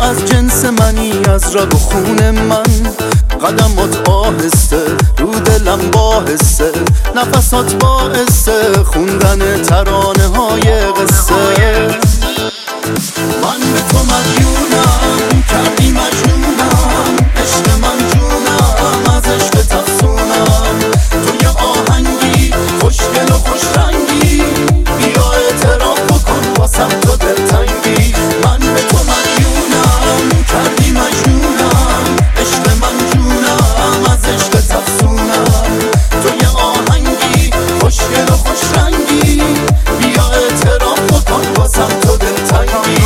از جنس منی، از رگ و خون من. قدمات آهسته رو دلم باحثه، نفسات باعثه خوندن ترانه های قصه. من به تو مدیونم، کردی مجنونم، عشق من جونم، از عشق تفسونم. تو یه آهنگی خوشگل و خوش رنگی، بیا اعتراف بکن واسم تو دلتنگی. من به تو مدیونم، کردی مجنونم، عشق من جونم، از عشق تفسونم. تو یه آهنگی خوشگل و خوش رنگی، بیا اعتراف بکن واسم تو دلتنگی.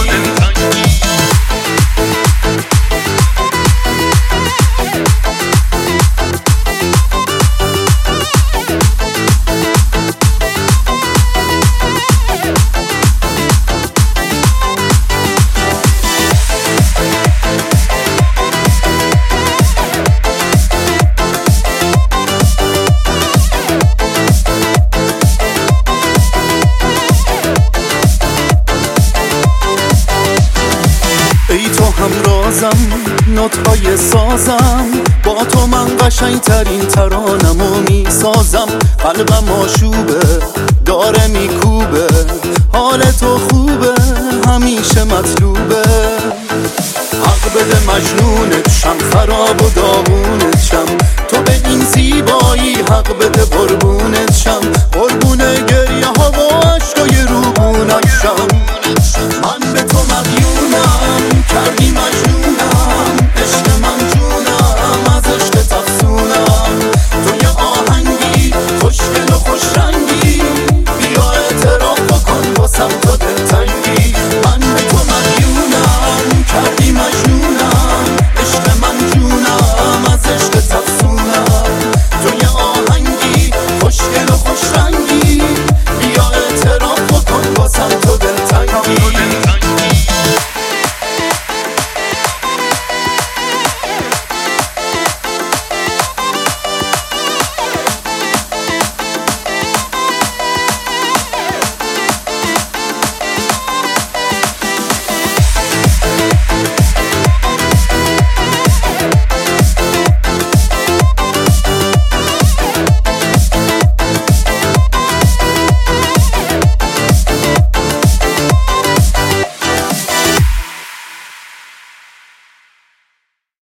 ای تو هم رازم، نوت‌های سازم، با تو من قشنگ‌ترین ترانمو میسازم. قلبم آشوبه داره میکوبه، حال تو خوبه همیشه مطلوبه. حق بده مجنونت شم، خراب و داغونت شم، تو به این زیبایی حق بده قربونت شم.